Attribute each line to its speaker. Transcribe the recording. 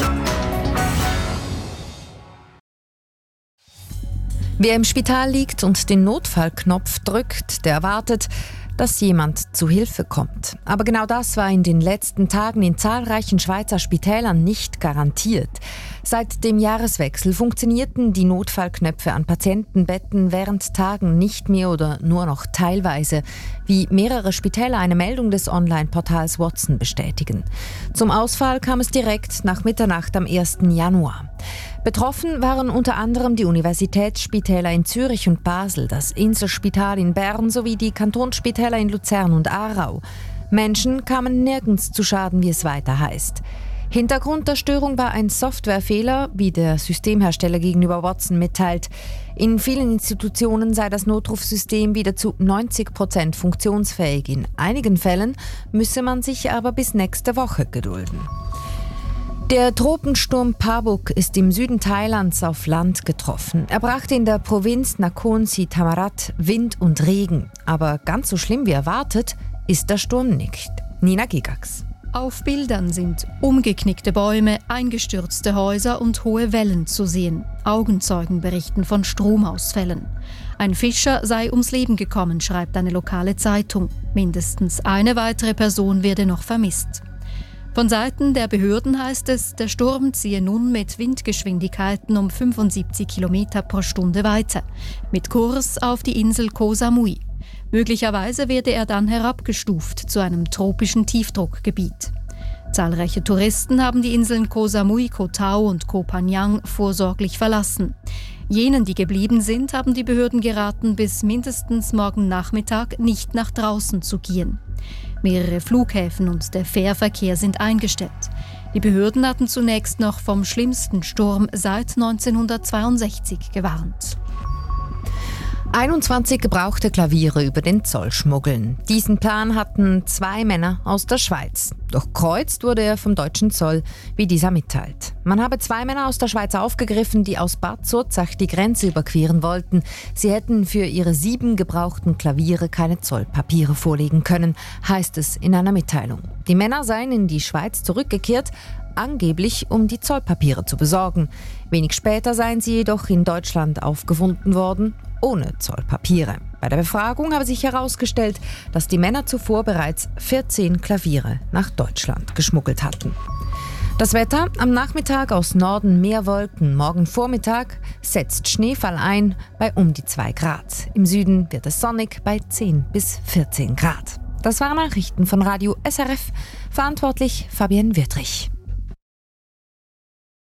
Speaker 1: Wer im Spital liegt und den Notfallknopf drückt, der erwartet, dass jemand zu Hilfe kommt. Aber genau das war in den letzten Tagen in zahlreichen Schweizer Spitälern nicht garantiert. Seit dem Jahreswechsel funktionierten die Notfallknöpfe an Patientenbetten während Tagen nicht mehr oder nur noch teilweise, wie mehrere Spitäler eine Meldung des Online-Portals Watson bestätigen. Zum Ausfall kam es direkt nach Mitternacht am 1. Januar. Betroffen waren unter anderem die Universitätsspitäler in Zürich und Basel, das Inselspital in Bern sowie die Kantonsspitäler in Luzern und Aarau. Menschen kamen nirgends zu Schaden, wie es weiter heißt. Hintergrund der Störung war ein Softwarefehler, wie der Systemhersteller gegenüber Watson mitteilt. In vielen Institutionen sei das Notrufsystem wieder zu 90% funktionsfähig. In einigen Fällen müsse man sich aber bis nächste Woche gedulden. Der Tropensturm Pabuk ist im Süden Thailands auf Land getroffen. Er brachte in der Provinz Nakhon Si Thammarat Wind und Regen. Aber ganz so schlimm wie erwartet ist der Sturm nicht. Nina Gigax.
Speaker 2: Auf Bildern sind umgeknickte Bäume, eingestürzte Häuser und hohe Wellen zu sehen. Augenzeugen berichten von Stromausfällen. Ein Fischer sei ums Leben gekommen, schreibt eine lokale Zeitung. Mindestens eine weitere Person werde noch vermisst. Von Seiten der Behörden heißt es, der Sturm ziehe nun mit Windgeschwindigkeiten um 75 km pro Stunde weiter, mit Kurs auf die Insel Koh Samui. Möglicherweise werde er dann herabgestuft zu einem tropischen Tiefdruckgebiet. Zahlreiche Touristen haben die Inseln Koh Samui, Koh Tao und Koh Phangan vorsorglich verlassen. Jenen, die geblieben sind, haben die Behörden geraten, bis mindestens morgen Nachmittag nicht nach draußen zu gehen. Mehrere Flughäfen und der Fährverkehr sind eingestellt. Die Behörden hatten zunächst noch vom schlimmsten Sturm seit 1962 gewarnt.
Speaker 1: 21 gebrauchte Klaviere über den Zoll schmuggeln. Diesen Plan hatten 2 Männer aus der Schweiz. Doch kreuzt wurde er vom deutschen Zoll, wie dieser mitteilt. Man habe 2 Männer aus der Schweiz aufgegriffen, die aus Bad Zurzach die Grenze überqueren wollten. Sie hätten für ihre 7 gebrauchten Klaviere keine Zollpapiere vorlegen können, heißt es in einer Mitteilung. Die Männer seien in die Schweiz zurückgekehrt, angeblich um die Zollpapiere zu besorgen. Wenig später seien sie jedoch in Deutschland aufgefunden worden, ohne Zollpapiere. Bei der Befragung habe sich herausgestellt, dass die Männer zuvor bereits 14 Klaviere nach Deutschland geschmuggelt hatten. Das Wetter: am Nachmittag aus Norden mehr Wolken, morgen Vormittag setzt Schneefall ein bei um die 2 Grad. Im Süden wird es sonnig bei 10 bis 14 Grad. Das waren Nachrichten von Radio SRF, verantwortlich Fabienne Wirtrich.